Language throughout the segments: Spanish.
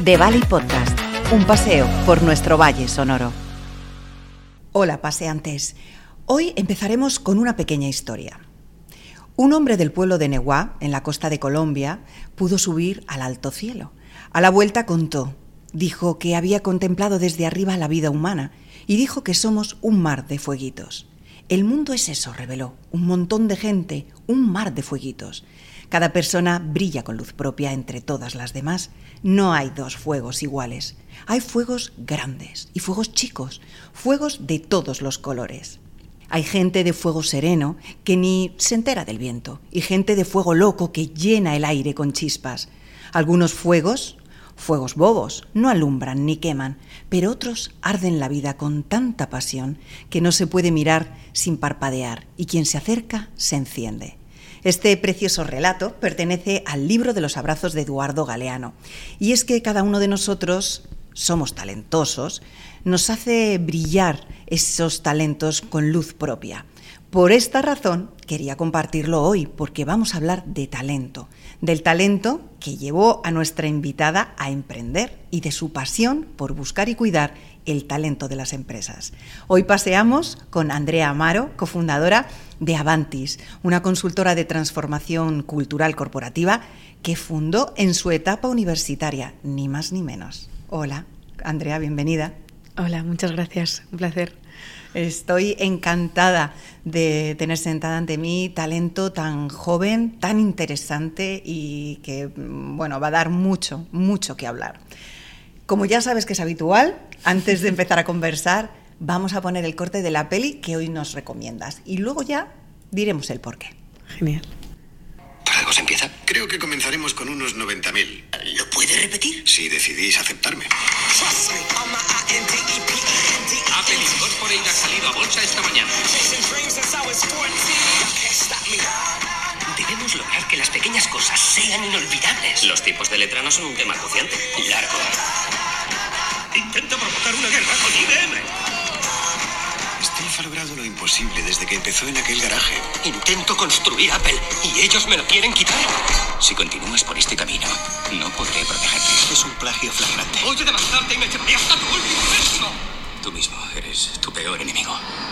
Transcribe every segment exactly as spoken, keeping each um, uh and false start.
The Valley Podcast, un paseo por nuestro valle sonoro. Hola, paseantes. Hoy empezaremos con una pequeña historia. Un hombre del pueblo de Neguá, en la costa de Colombia, pudo subir al alto cielo. A la vuelta contó, dijo que había contemplado desde arriba la vida humana y dijo que somos un mar de fueguitos. El mundo es eso, reveló, un montón de gente, un mar de fueguitos. Cada persona brilla con luz propia entre todas las demás. No hay dos fuegos iguales. Hay fuegos grandes y fuegos chicos, fuegos de todos los colores. Hay gente de fuego sereno que ni se entera del viento y gente de fuego loco que llena el aire con chispas. Algunos fuegos, fuegos bobos, no alumbran ni queman, pero otros arden la vida con tanta pasión que no se puede mirar sin parpadear y quien se acerca se enciende. Este precioso relato pertenece al libro de los abrazos de Eduardo Galeano. Y es que cada uno de nosotros somos talentosos, nos hace brillar esos talentos con luz propia. Por esta razón quería compartirlo hoy, porque vamos a hablar de talento, del talento que llevó a nuestra invitada a emprender y de su pasión por buscar y cuidar el talento de las empresas. Hoy paseamos con Andrea Amaro, cofundadora de Avantis, una consultora de transformación cultural corporativa que fundó en su etapa universitaria, ni más ni menos. Hola, Andrea, bienvenida. Hola, muchas gracias, un placer. Estoy encantada de tener sentada ante mí talento tan joven, tan interesante y que, bueno, va a dar mucho, mucho que hablar. Como ya sabes que es habitual, antes de empezar a conversar, vamos a poner el corte de la peli que hoy nos recomiendas y luego ya diremos el porqué. Genial. ¿Por algo se empieza? Creo que comenzaremos con unos noventa mil. ¿Lo puede repetir? Si decidís aceptarme. Apple Incorporated ha salido a bolsa esta mañana. Debemos lograr que las pequeñas cosas sean inolvidables. Los tipos de letra no son un tema cruciante. Largo. Intenta provocar una guerra con I B M. Steve ha logrado lo imposible desde que empezó en aquel garaje. Intento construir Apple y ellos me lo quieren quitar. Si continúas por este camino, no podré protegerte. Es un plagio flagrante. Voy a levantarte y me llevaré hasta tu último beso. Tú mismo eres tu peor enemigo.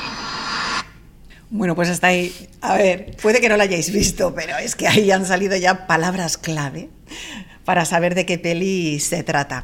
Bueno, pues hasta ahí. A ver, puede que no lo hayáis visto, pero es que ahí han salido ya palabras clave para saber de qué peli se trata.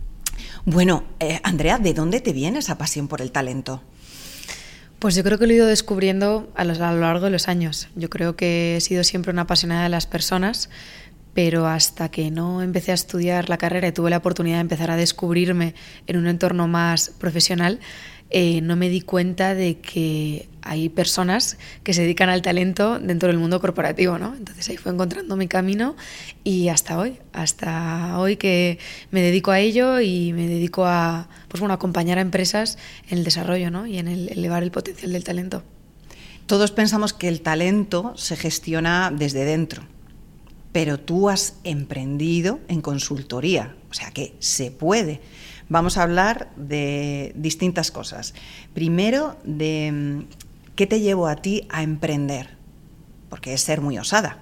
Bueno, eh, Andrea, ¿de dónde te viene esa pasión por el talento? Pues yo creo que lo he ido descubriendo a lo, a lo largo de los años. Yo creo que he sido siempre una apasionada de las personas, pero hasta que no empecé a estudiar la carrera y tuve la oportunidad de empezar a descubrirme en un entorno más profesional, eh, no me di cuenta de que hay personas que se dedican al talento dentro del mundo corporativo, ¿no? Entonces ahí fue encontrando mi camino y hasta hoy, hasta hoy que me dedico a ello y me dedico a, pues bueno, a acompañar a empresas en el desarrollo, ¿no? Y en el elevar el potencial del talento. Todos pensamos que el talento se gestiona desde dentro, pero tú has emprendido en consultoría, o sea que se puede. Vamos a hablar de distintas cosas. Primero, de qué te llevó a ti a emprender, porque es ser muy osada.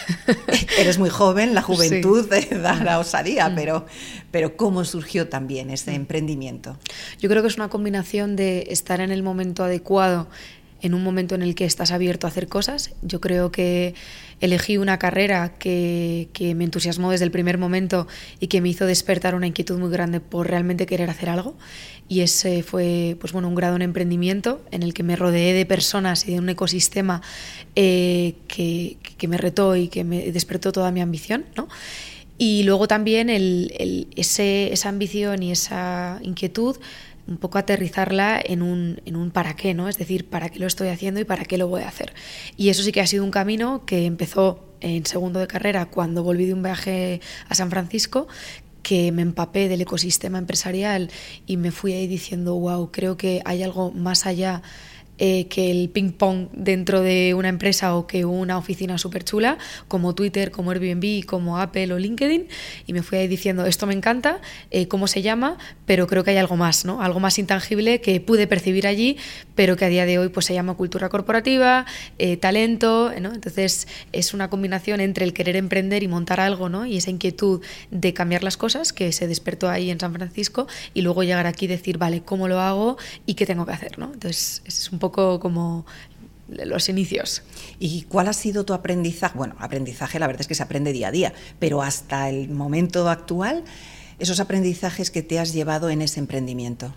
Eres muy joven, la juventud sí. da la osadía, pero, pero ¿cómo surgió también ese emprendimiento? Yo creo que es una combinación de estar en el momento adecuado, en un momento en el que estás abierto a hacer cosas. Yo creo que elegí una carrera que, que me entusiasmó desde el primer momento y que me hizo despertar una inquietud muy grande por realmente querer hacer algo. Y ese fue, pues bueno, un grado en emprendimiento en el que me rodeé de personas y de un ecosistema eh, que, que me retó y que me despertó toda mi ambición, ¿no? Y luego también el, el, ese, esa ambición y esa inquietud, un poco aterrizarla en un, en un para qué, ¿no? Es decir, para qué lo estoy haciendo y para qué lo voy a hacer. Y eso sí que ha sido un camino que empezó en segundo de carrera cuando volví de un viaje a San Francisco, que me empapé del ecosistema empresarial y me fui ahí diciendo, wow, creo que hay algo más allá eh, que el ping pong dentro de una empresa o que una oficina súper chula, como Twitter, como Airbnb, como Apple o LinkedIn, y me fui ahí diciendo, esto me encanta, eh, cómo se llama, pero creo que hay algo más, ¿no? Algo más intangible que pude percibir allí, pero que a día de hoy pues se llama cultura corporativa, eh, talento, ¿no? Entonces es una combinación entre el querer emprender y montar algo, ¿no? Y esa inquietud de cambiar las cosas que se despertó ahí en San Francisco, y luego llegar aquí y decir, vale, ¿cómo lo hago y qué tengo que hacer, ¿no? Entonces es un poco como los inicios. ¿Y cuál ha sido tu aprendizaje? Bueno, aprendizaje la verdad es que se aprende día a día, pero hasta el momento actual, esos aprendizajes que te has llevado en ese emprendimiento.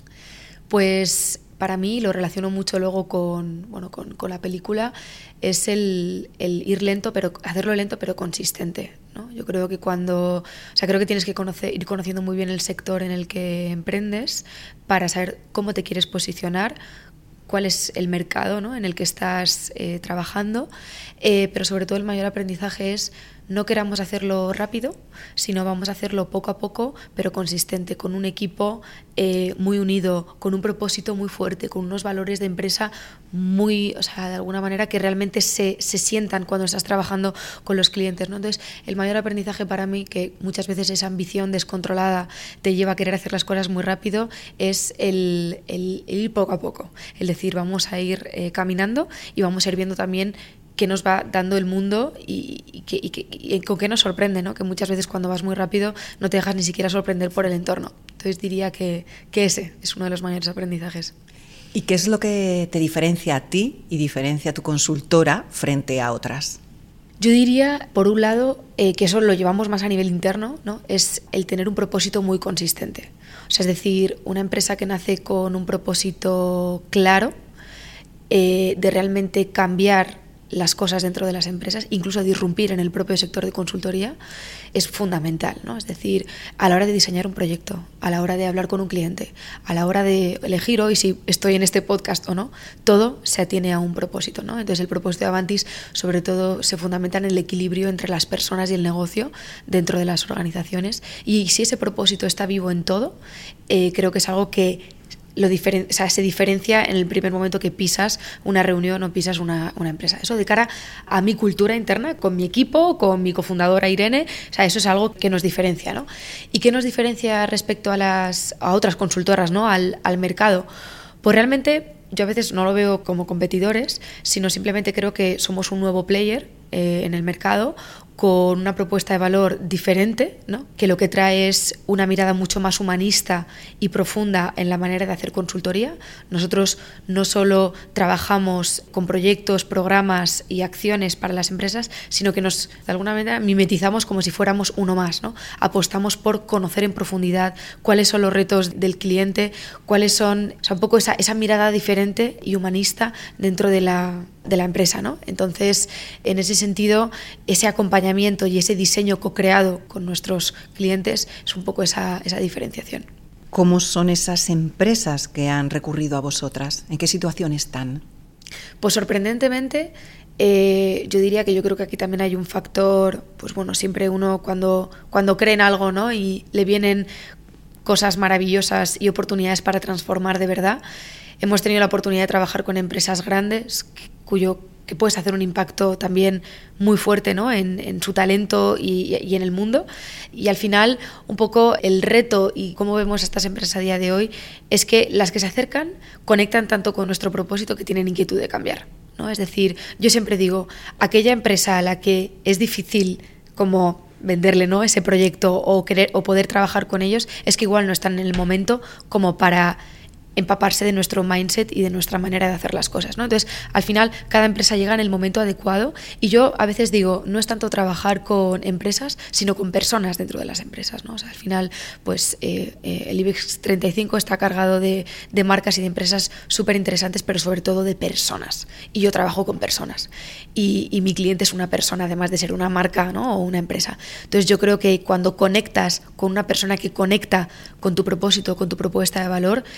Pues para mí, lo relaciono mucho luego con, bueno, con, con la película, es el, el ir lento, pero hacerlo lento pero consistente, ¿no? Yo creo que cuando, o sea, creo que tienes que conocer, ir conociendo muy bien el sector en el que emprendes para saber cómo te quieres posicionar, cuál es el mercado, ¿no?, en el que estás eh, trabajando, eh, pero sobre todo el mayor aprendizaje es no queramos hacerlo rápido, sino vamos a hacerlo poco a poco, pero consistente, con un equipo eh, muy unido, con un propósito muy fuerte, con unos valores de empresa muy, o sea, de alguna manera que realmente se, se sientan cuando estás trabajando con los clientes, ¿no? Entonces, el mayor aprendizaje para mí, que muchas veces esa ambición descontrolada te lleva a querer hacer las cosas muy rápido, es el, el, el ir poco a poco, el decir, vamos a ir eh, caminando y vamos a ir viendo también qué nos va dando el mundo y, y, que, y, que, y con qué nos sorprende, ¿no? Que muchas veces cuando vas muy rápido no te dejas ni siquiera sorprender por el entorno. Entonces diría que, que ese es uno de los mayores aprendizajes. ¿Y qué es lo que te diferencia a ti y diferencia a tu consultora frente a otras? Yo diría, por un lado, eh, que eso lo llevamos más a nivel interno, ¿no? Es el tener un propósito muy consistente. O sea, es decir, una empresa que nace con un propósito claro, eh, de realmente cambiar las cosas dentro de las empresas, incluso de irrumpir en el propio sector de consultoría, es fundamental, ¿no? Es decir, a la hora de diseñar un proyecto, a la hora de hablar con un cliente, a la hora de elegir hoy si estoy en este podcast o no, todo se atiene a un propósito, ¿no? Entonces el propósito de Avantis sobre todo se fundamenta en el equilibrio entre las personas y el negocio dentro de las organizaciones, y si ese propósito está vivo en todo, eh, creo que es algo que Lo diferen- o sea, se diferencia en el primer momento que pisas una reunión o pisas una, una empresa. Eso de cara a mi cultura interna, con mi equipo, con mi cofundadora Irene, o sea, eso es algo que nos diferencia, ¿no? ¿Y qué nos diferencia respecto a, las, a otras consultoras, ¿no?, al, al mercado? Pues realmente yo a veces no lo veo como competidores, sino simplemente creo que somos un nuevo player eh, en el mercado, con una propuesta de valor diferente, ¿no?, que lo que trae es una mirada mucho más humanista y profunda en la manera de hacer consultoría. Nosotros no solo trabajamos con proyectos, programas y acciones para las empresas, sino que nos, de alguna manera, mimetizamos como si fuéramos uno más, ¿no? Apostamos por conocer en profundidad cuáles son los retos del cliente, cuáles son, o sea, un poco esa, esa mirada diferente y humanista dentro de la, de la empresa, ¿no? Entonces, en ese sentido, ese acompañamiento y ese diseño co-creado con nuestros clientes es un poco esa, esa diferenciación. ¿Cómo son esas empresas que han recurrido a vosotras? ¿En qué situación están? Pues sorprendentemente, eh, yo diría que yo creo que aquí también hay un factor, pues bueno, siempre uno cuando, cuando cree en algo, ¿no?, y le vienen cosas maravillosas y oportunidades para transformar de verdad. Hemos tenido la oportunidad de trabajar con empresas grandes cuyo que puedes hacer un impacto también muy fuerte, ¿no?, en, en su talento y, y en el mundo. Y al final, un poco el reto y cómo vemos a estas empresas a día de hoy es que las que se acercan conectan tanto con nuestro propósito que tienen inquietud de cambiar, ¿no? Es decir, yo siempre digo, aquella empresa a la que es difícil como venderle, ¿no?, ese proyecto o querer o poder trabajar con ellos, es que igual no están en el momento como para empaparse de nuestro mindset y de nuestra manera de hacer las cosas, ¿no? Entonces, al final, cada empresa llega en el momento adecuado, y yo a veces digo, no es tanto trabajar con empresas, sino con personas dentro de las empresas, ¿no? O sea, al final, pues eh, eh, el IBEX treinta y cinco está cargado de, de marcas y de empresas súper interesantes, pero sobre todo de personas, y yo trabajo con personas, y, y mi cliente es una persona, además de ser una marca, ¿no?, o una empresa. Entonces, yo creo que cuando conectas con una persona que conecta con tu propósito, con tu propuesta de valor, es cuando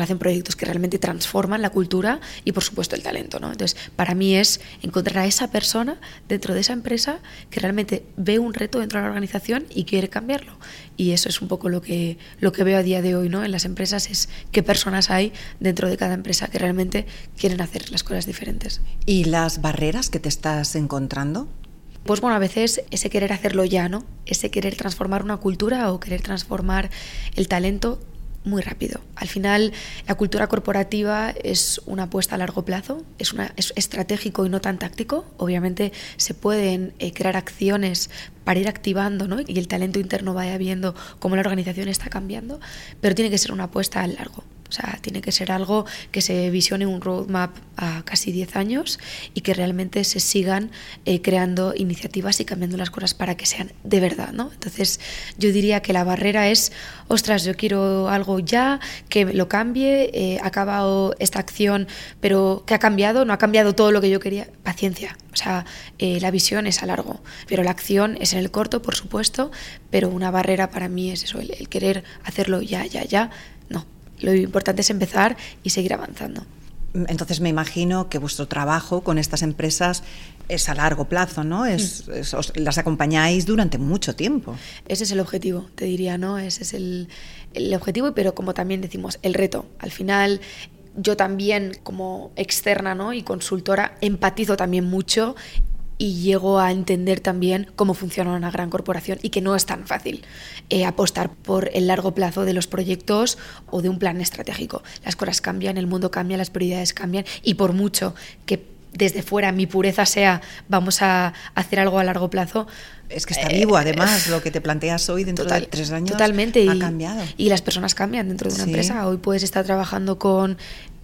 se hacen proyectos que realmente transforman la cultura y, por supuesto, el talento, ¿no? Entonces, para mí es encontrar a esa persona dentro de esa empresa que realmente ve un reto dentro de la organización y quiere cambiarlo. Y eso es un poco lo que, lo que veo a día de hoy, ¿no? En las empresas, es qué personas hay dentro de cada empresa que realmente quieren hacer las cosas diferentes. ¿Y las barreras que te estás encontrando? Pues bueno, a veces ese querer hacerlo ya, ¿no? Ese querer transformar una cultura o querer transformar el talento muy rápido. Al final, la cultura corporativa es una apuesta a largo plazo, es, una, es estratégico y no tan táctico. Obviamente se pueden eh, crear acciones para ir activando, ¿no? Y el talento interno vaya viendo cómo la organización está cambiando, pero tiene que ser una apuesta a largo. O sea, tiene que ser algo que se visione un roadmap a casi diez años y que realmente se sigan eh, creando iniciativas y cambiando las cosas para que sean de verdad, ¿no? Entonces, yo diría que la barrera es, ostras, yo quiero algo ya, que lo cambie, eh, ha acabado esta acción, pero ¿qué ha cambiado? No ha cambiado todo lo que yo quería. Paciencia. O sea, eh, la visión es a largo, pero la acción es en el corto, por supuesto, pero una barrera para mí es eso, el, el querer hacerlo ya, ya, ya, no. Lo importante es empezar y seguir avanzando. Entonces me imagino que vuestro trabajo con estas empresas es a largo plazo, ¿no? Es, mm. es, os, las acompañáis durante mucho tiempo. Ese es el objetivo, te diría, ¿no? Ese es el, el objetivo, pero como también decimos, el reto. Al final, yo también como externa, ¿no? Y consultora empatizo también mucho y llego a entender también cómo funciona una gran corporación y que no es tan fácil eh, apostar por el largo plazo de los proyectos o de un plan estratégico. Las cosas cambian, el mundo cambia, las prioridades cambian y por mucho que desde fuera mi pureza sea vamos a hacer algo a largo plazo. Es que está eh, vivo, además, lo que te planteas hoy dentro total, de tres años totalmente, ha y, cambiado. Y las personas cambian dentro de una sí. empresa. Hoy puedes estar trabajando con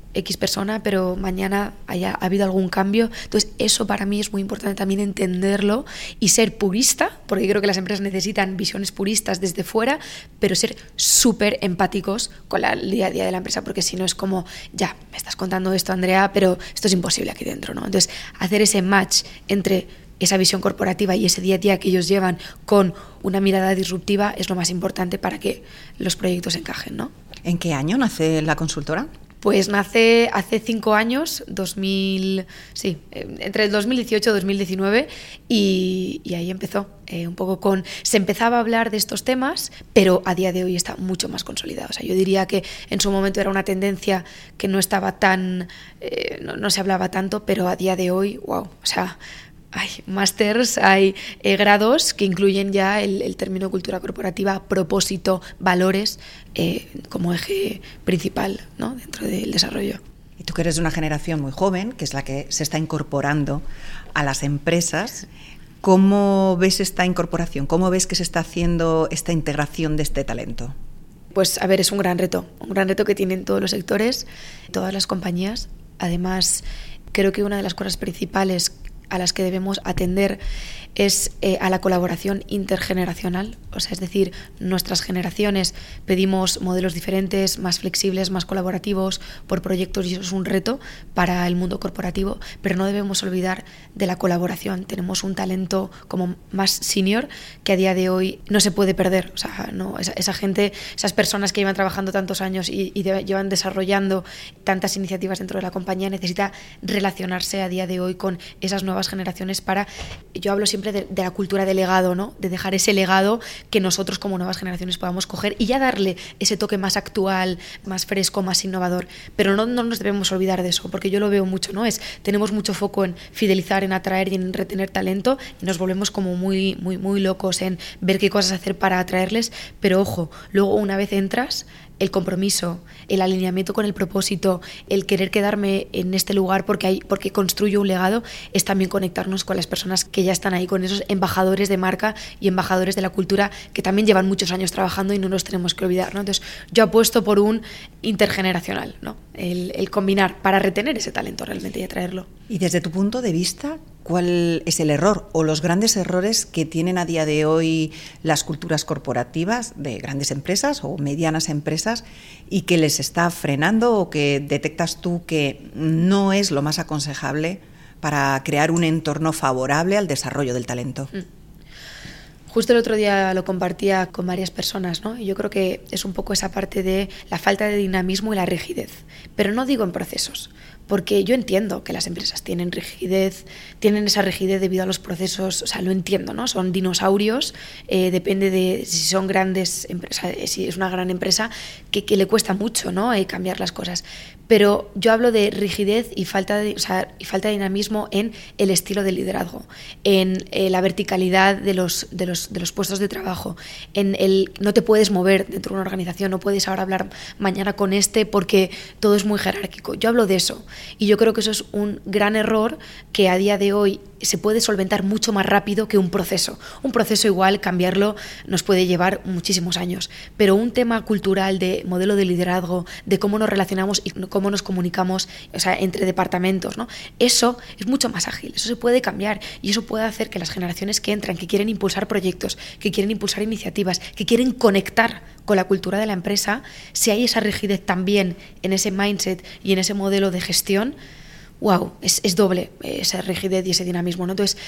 X persona, pero mañana haya ha habido algún cambio. Entonces, eso para mí es muy importante también entenderlo y ser purista, porque creo que las empresas necesitan visiones puristas desde fuera, pero ser súper empáticos con la, el día a día de la empresa, porque si no es como, ya, me estás contando esto, Andrea, pero esto es imposible aquí dentro, ¿no? Entonces, hacer ese match entre esa visión corporativa y ese día a día que ellos llevan con una mirada disruptiva es lo más importante para que los proyectos encajen, ¿no? ¿En qué año nace la consultora? Pues nace hace cinco años, dos mil, sí, entre el dos mil dieciocho y dos mil diecinueve, y, y ahí empezó. Eh, un poco con, se empezaba a hablar de estos temas, pero a día de hoy está mucho más consolidado. O sea, yo diría que en su momento era una tendencia que no estaba tan, eh, no, no se hablaba tanto, pero a día de hoy, wow, o sea, hay másters, hay eh, grados que incluyen ya el, el término cultura corporativa, propósito, valores, eh, como eje principal, ¿no? Dentro del desarrollo. Y tú que eres de una generación muy joven, que es la que se está incorporando a las empresas, ¿cómo ves esta incorporación? ¿Cómo ves que se está haciendo esta integración de este talento? Pues a ver, es un gran reto, un gran reto que tienen todos los sectores, todas las compañías. Además, creo que una de las cosas principales a las que debemos atender es eh, a la colaboración intergeneracional, o sea, es decir, nuestras generaciones pedimos modelos diferentes, más flexibles, más colaborativos por proyectos y eso es un reto para el mundo corporativo, pero no debemos olvidar de la colaboración. Tenemos un talento como más senior que a día de hoy no se puede perder, o sea, no, esa, esa gente, esas personas que llevan trabajando tantos años y, y de, llevan desarrollando tantas iniciativas dentro de la compañía necesita relacionarse a día de hoy con esas nuevas generaciones para, yo hablo siempre De, de la cultura de legado, ¿no? De dejar ese legado que nosotros como nuevas generaciones podamos coger y ya darle ese toque más actual, más fresco, más innovador. Pero no, no nos debemos olvidar de eso, porque yo lo veo mucho, ¿no? Es, tenemos mucho foco en fidelizar, en atraer y en retener talento y nos volvemos como muy, muy, muy locos en ver qué cosas hacer para atraerles, pero ojo, luego una vez entras, el compromiso, el alineamiento con el propósito, el querer quedarme en este lugar porque hay, porque construyo un legado, es también conectarnos con las personas que ya están ahí, con esos embajadores de marca y embajadores de la cultura que también llevan muchos años trabajando y no nos tenemos que olvidar, ¿no? Entonces, yo apuesto por un intergeneracional, ¿no? El, el combinar para retener ese talento realmente y atraerlo. Y desde tu punto de vista, ¿cuál es el error o los grandes errores que tienen a día de hoy las culturas corporativas de grandes empresas o medianas empresas y que les está frenando o que detectas tú que no es lo más aconsejable para crear un entorno favorable al desarrollo del talento? Justo el otro día lo compartía con varias personas, ¿no? Y yo creo que es un poco esa parte de la falta de dinamismo y la rigidez. Pero no digo en procesos, porque yo entiendo que las empresas tienen rigidez, tienen esa rigidez debido a los procesos, o sea, lo entiendo, ¿no? Son dinosaurios, eh, depende de si son grandes empresas, si es una gran empresa, que, que le cuesta mucho, ¿no? Eh, cambiar las cosas. Pero yo hablo de rigidez y falta de, o sea, y falta de dinamismo en el estilo de liderazgo, en eh, la verticalidad de los, de, los, de los puestos de trabajo, en el no te puedes mover dentro de una organización, no puedes ahora hablar mañana con este porque todo es muy jerárquico. Yo hablo de eso y yo creo que eso es un gran error que a día de hoy se puede solventar mucho más rápido que un proceso. Un proceso igual, cambiarlo nos puede llevar muchísimos años, pero un tema cultural de modelo de liderazgo, de cómo nos relacionamos y cómo nos comunicamos, o sea, entre departamentos, ¿no? Eso es mucho más ágil, eso se puede cambiar y eso puede hacer que las generaciones que entran, que quieren impulsar proyectos, que quieren impulsar iniciativas, que quieren conectar con la cultura de la empresa, si hay esa rigidez también en ese mindset y en ese modelo de gestión, wow, es, es doble esa rigidez y ese dinamismo, ¿no? Entonces,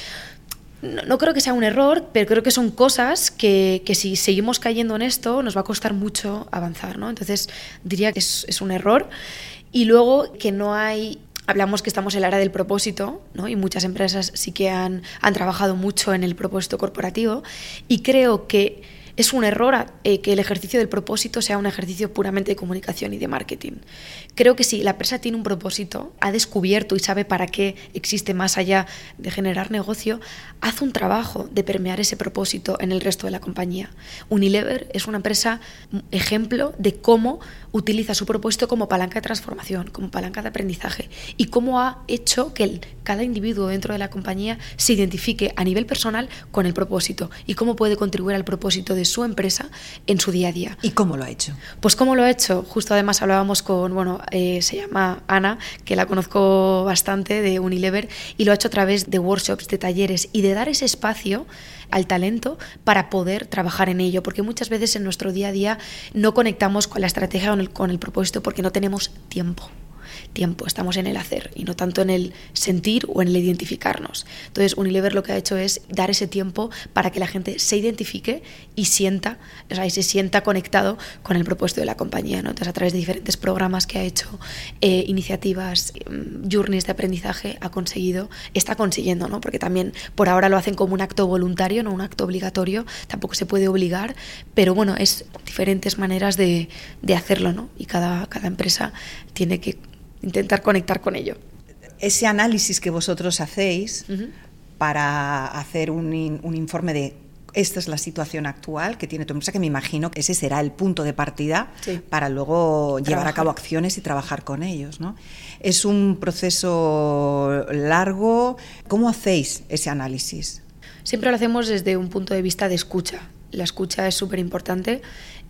no, no creo que sea un error, pero creo que son cosas que, que si seguimos cayendo en esto nos va a costar mucho avanzar, ¿no? Entonces, diría que es, es un error. Y luego que no hay... Hablamos que estamos en la era del propósito, ¿no? Y muchas empresas sí que han, han trabajado mucho en el propósito corporativo y creo que es un error eh, que el ejercicio del propósito sea un ejercicio puramente de comunicación y de marketing. Creo que si la empresa tiene un propósito, ha descubierto y sabe para qué existe más allá de generar negocio, hace un trabajo de permear ese propósito en el resto de la compañía. Unilever es una empresa ejemplo de cómo utiliza su propósito como palanca de transformación, como palanca de aprendizaje y cómo ha hecho que el, cada individuo dentro de la compañía se identifique a nivel personal con el propósito y cómo puede contribuir al propósito de su empresa en su día a día. ¿Y cómo lo ha hecho? Pues cómo lo ha hecho. Justo además hablábamos con, bueno, eh, se llama Ana, que la conozco bastante de Unilever, y lo ha hecho a través de workshops, de talleres y de dar ese espacio al talento para poder trabajar en ello, porque muchas veces en nuestro día a día no conectamos con la estrategia o con el, con el propósito porque no tenemos tiempo. Tiempo, estamos en el hacer y no tanto en el sentir o en el identificarnos. Entonces Unilever lo que ha hecho es dar ese tiempo para que la gente se identifique y sienta, o sea, y se sienta conectado con el propósito de la compañía, ¿no? Entonces a través de diferentes programas que ha hecho, eh, iniciativas, journeys de aprendizaje, ha conseguido, está consiguiendo, ¿no? Porque también por ahora lo hacen como un acto voluntario, no un acto obligatorio, tampoco se puede obligar, pero bueno, es diferentes maneras de, de hacerlo, ¿no? Y cada, cada empresa tiene que intentar conectar con ello. Ese análisis que vosotros hacéis uh-huh. para hacer un, in, un informe de esta es la situación actual que tiene tu empresa, que me imagino que ese será el punto de partida sí. para luego trabajar. Llevar a cabo acciones y trabajar con ellos, ¿no? Es un proceso largo. ¿Cómo hacéis ese análisis? Siempre lo hacemos desde un punto de vista de escucha. La escucha es súper importante.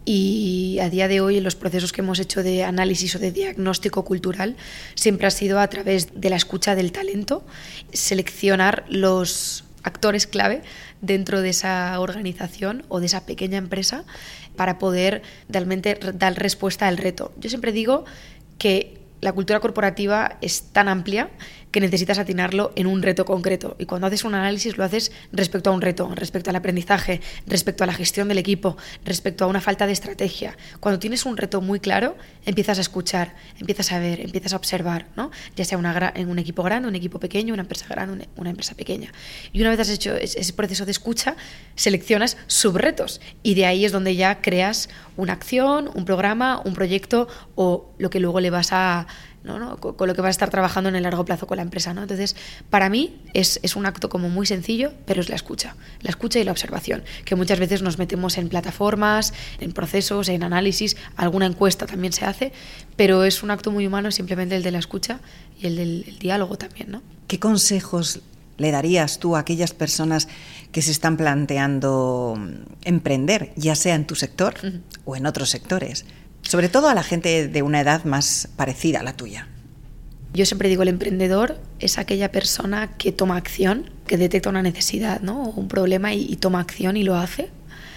Y a día de hoy en los procesos que hemos hecho de análisis o de diagnóstico cultural siempre ha sido a través de la escucha del talento, seleccionar los actores clave dentro de esa organización o de esa pequeña empresa para poder realmente dar respuesta al reto. Yo siempre digo que la cultura corporativa es tan amplia que necesitas atinarlo en un reto concreto. Y cuando haces un análisis lo haces respecto a un reto, respecto al aprendizaje, respecto a la gestión del equipo, respecto a una falta de estrategia. Cuando tienes un reto muy claro, empiezas a escuchar, empiezas a ver, empiezas a observar, ¿no? Ya sea una, en un equipo grande, un equipo pequeño, una empresa grande, una, una empresa pequeña. Y una vez has hecho ese proceso de escucha, seleccionas subretos. Y de ahí es donde ya creas una acción, un programa, un proyecto o lo que luego le vas a... ¿no? ¿no? con lo que vas a estar trabajando en el largo plazo con la empresa, ¿no? Entonces, para mí es, es un acto como muy sencillo, pero es la escucha, la escucha y la observación, que muchas veces nos metemos en plataformas, en procesos, en análisis, alguna encuesta también se hace, pero es un acto muy humano, simplemente el de la escucha y el del el diálogo también, ¿no? ¿Qué consejos le darías tú a aquellas personas que se están planteando emprender, ya sea en tu sector uh-huh. o en otros sectores? Sobre todo a la gente de una edad más parecida a la tuya. Yo siempre digo, el emprendedor es aquella persona que toma acción, que detecta una necesidad, ¿no? o un problema y, y toma acción y lo hace.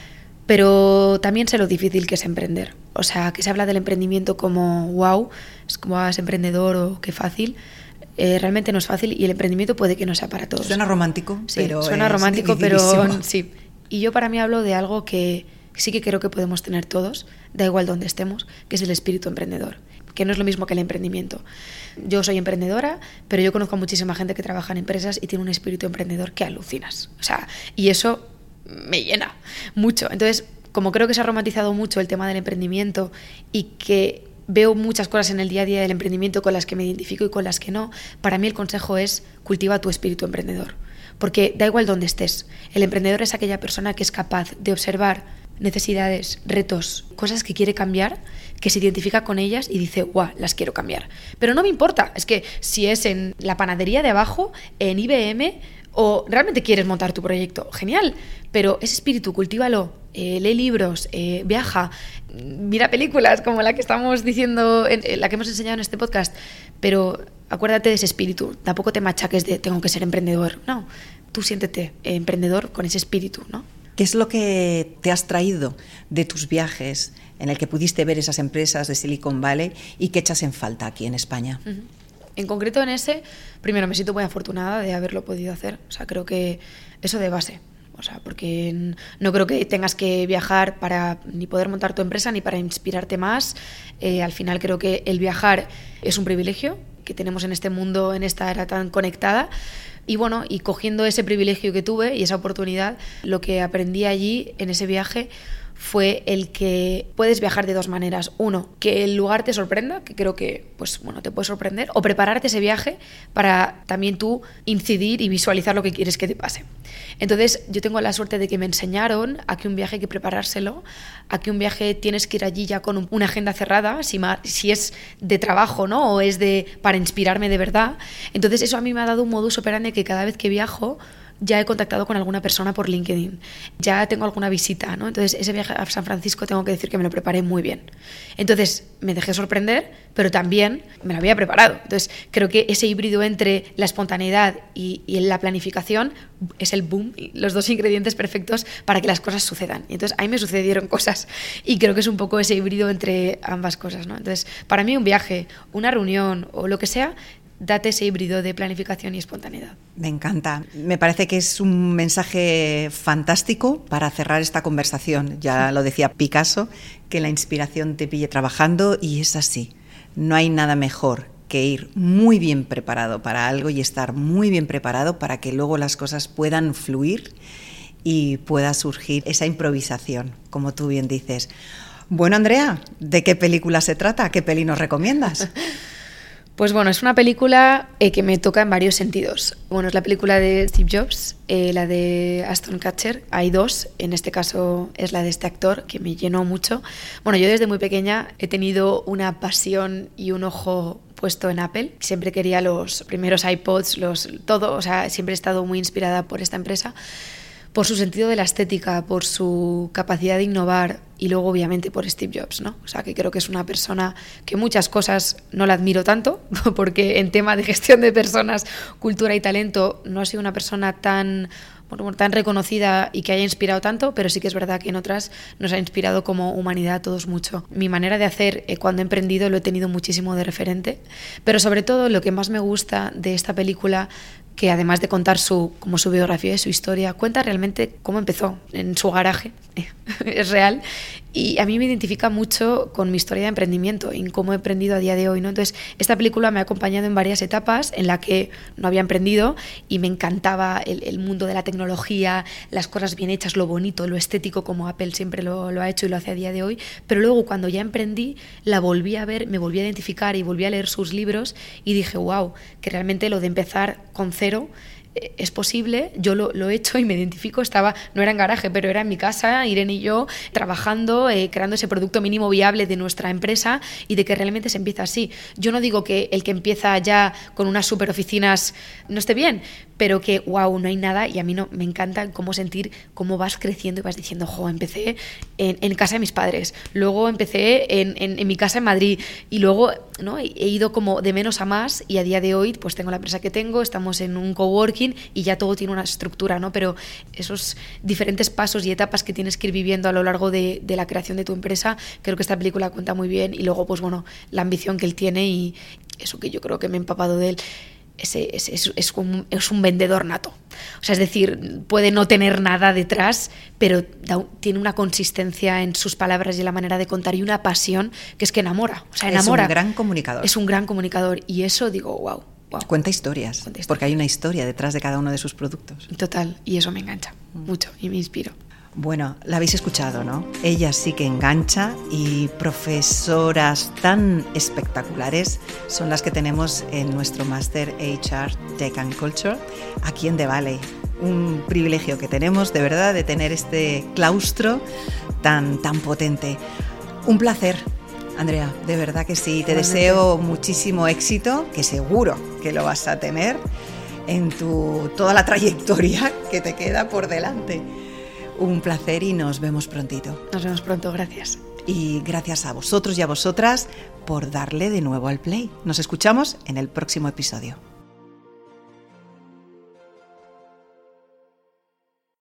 Pero también sé lo difícil que es emprender. O sea, que se habla del emprendimiento como wow, es como ah, es emprendedor o qué fácil. Eh, realmente no es fácil y el emprendimiento puede que no sea para todos. Suena romántico, sí, pero suena es romántico, pero sí. Y yo para mí hablo de algo que sí que creo que podemos tener todos, da igual donde estemos, que es el espíritu emprendedor, que no es lo mismo que el emprendimiento. Yo soy emprendedora, pero yo conozco a muchísima gente que trabaja en empresas y tiene un espíritu emprendedor que alucinas. O sea, y eso me llena mucho. Entonces, como creo que se ha romantizado mucho el tema del emprendimiento y que veo muchas cosas en el día a día del emprendimiento con las que me identifico y con las que no, para mí el consejo es cultiva tu espíritu emprendedor. Porque da igual dónde estés. El emprendedor es aquella persona que es capaz de observar necesidades, retos, cosas que quiere cambiar, que se identifica con ellas y dice, guau, las quiero cambiar. Pero no me importa, es que si es en la panadería de abajo, en I B M, o realmente quieres montar tu proyecto, genial, pero ese espíritu, cultívalo, eh, lee libros, eh, viaja, mira películas como la que estamos diciendo, en, en la que hemos enseñado en este podcast, pero acuérdate de ese espíritu, tampoco te machaques de tengo que ser emprendedor, no, tú siéntete eh, emprendedor con ese espíritu, ¿no? ¿Qué es lo que te has traído de tus viajes en el que pudiste ver esas empresas de Silicon Valley y qué echas en falta aquí en España? Uh-huh. En concreto en ese, primero me siento muy afortunada de haberlo podido hacer. O sea, creo que eso de base. O sea, porque no creo que tengas que viajar para ni poder montar tu empresa ni para inspirarte más. Eh, al final creo que el viajar es un privilegio que tenemos en este mundo, en esta era tan conectada. Y bueno, y cogiendo ese privilegio que tuve y esa oportunidad, lo que aprendí allí en ese viaje fue el que puedes viajar de dos maneras. Uno, que el lugar te sorprenda, que creo que pues bueno, te puede sorprender, o prepararte ese viaje para también tú incidir y visualizar lo que quieres que te pase. Entonces, yo tengo la suerte de que me enseñaron a que un viaje hay que preparárselo, a que un viaje tienes que ir allí ya con una agenda cerrada, si, ma- si es de trabajo, ¿no? O es de para inspirarme de verdad. Entonces, eso a mí me ha dado un modus operandi que cada vez que viajo ya he contactado con alguna persona por LinkedIn, ya tengo alguna visita, ¿no? Entonces, ese viaje a San Francisco tengo que decir que me lo preparé muy bien. Entonces, me dejé sorprender, pero también me lo había preparado. Entonces, creo que ese híbrido entre la espontaneidad y, y la planificación es el boom, los dos ingredientes perfectos para que las cosas sucedan. Y entonces, ahí me sucedieron cosas y creo que es un poco ese híbrido entre ambas cosas, ¿no? Entonces, para mí un viaje, una reunión o lo que sea, date ese híbrido de planificación y espontaneidad. Me encanta. Me parece que es un mensaje fantástico para cerrar esta conversación. Ya lo decía Picasso, que la inspiración te pille trabajando, y es así. No hay nada mejor que ir muy bien preparado para algo y estar muy bien preparado para que luego las cosas puedan fluir y pueda surgir esa improvisación, como tú bien dices. Bueno, Andrea, ¿de qué película se trata? ¿Qué peli nos recomiendas? Pues bueno, es una película eh, que me toca en varios sentidos. Bueno, es la película de Steve Jobs, eh, la de Ashton Kutcher. Hay dos, en este caso es la de este actor, que me llenó mucho. Bueno, yo desde muy pequeña he tenido una pasión y un ojo puesto en Apple. Siempre quería los primeros iPods, los, todo, o sea, siempre he estado muy inspirada por esta empresa, por su sentido de la estética, por su capacidad de innovar y luego obviamente por Steve Jobs, ¿no? O sea, que creo que es una persona que muchas cosas no la admiro tanto, porque en tema de gestión de personas, cultura y talento no ha sido una persona tan, bueno, tan reconocida y que haya inspirado tanto, pero sí que es verdad que en otras nos ha inspirado como humanidad a todos mucho. Mi manera de hacer eh, cuando he emprendido lo he tenido muchísimo de referente, pero sobre todo lo que más me gusta de esta película, que además de contar su, como su biografía y su historia, cuenta realmente cómo empezó en su garaje, es real, y a mí me identifica mucho con mi historia de emprendimiento y en cómo he emprendido a día de hoy, ¿no? Entonces, esta película me ha acompañado en varias etapas en la que no había emprendido y me encantaba el, el mundo de la tecnología, las cosas bien hechas, lo bonito, lo estético, como Apple siempre lo, lo ha hecho y lo hace a día de hoy, pero luego cuando ya emprendí, la volví a ver, me volví a identificar y volví a leer sus libros y dije, wow, que realmente lo de empezar con cero es posible, yo lo, lo he hecho y me identifico, estaba, no era en garaje, pero era en mi casa, Irene y yo, trabajando, eh, creando ese producto mínimo viable de nuestra empresa y de que realmente se empieza así. Yo no digo que el que empieza ya con unas super oficinas no esté bien, pero que, wow, no hay nada y a mí no, me encanta cómo sentir cómo vas creciendo y vas diciendo, jo, empecé en, en casa de mis padres, luego empecé en, en, en mi casa en Madrid y luego, ¿no? he, he ido como de menos a más y a día de hoy pues tengo la empresa que tengo, estamos en un coworking y ya todo tiene una estructura, ¿no? Pero esos diferentes pasos y etapas que tienes que ir viviendo a lo largo de, de la creación de tu empresa, creo que esta película cuenta muy bien y luego, pues bueno, la ambición que él tiene y eso que yo creo que me he empapado de él. ese, ese, es, es, un, es un vendedor nato. O sea, es decir, puede no tener nada detrás, pero da, tiene una consistencia en sus palabras y en la manera de contar y una pasión que es que enamora. O sea, enamora. Es un gran comunicador. Es un gran comunicador y eso digo, wow. Wow. Cuenta historias, Cuenta historias, porque hay una historia detrás de cada uno de sus productos. Total, y eso me engancha mm. mucho y me inspiro. Bueno, la habéis escuchado, ¿no? Ella sí que engancha y profesoras tan espectaculares son las que tenemos en nuestro máster H R Tech and Culture aquí en The Valley. Un privilegio que tenemos, de verdad, de tener este claustro tan, tan potente. Un placer, Andrea, de verdad que sí. Te deseo muchísimo éxito, que seguro que lo vas a tener en tu, toda la trayectoria que te queda por delante. Un placer y nos vemos prontito. Nos vemos pronto, gracias. Y gracias a vosotros y a vosotras por darle de nuevo al play. Nos escuchamos en el próximo episodio.